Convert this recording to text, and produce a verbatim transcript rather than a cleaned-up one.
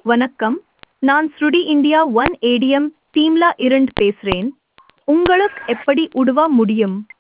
வணக்கம். நான் ஸ்ருடி India one ATM டீம்ல இருந்து பேசுறேன். உங்களுக்கு எப்படி உதவ முடியும்?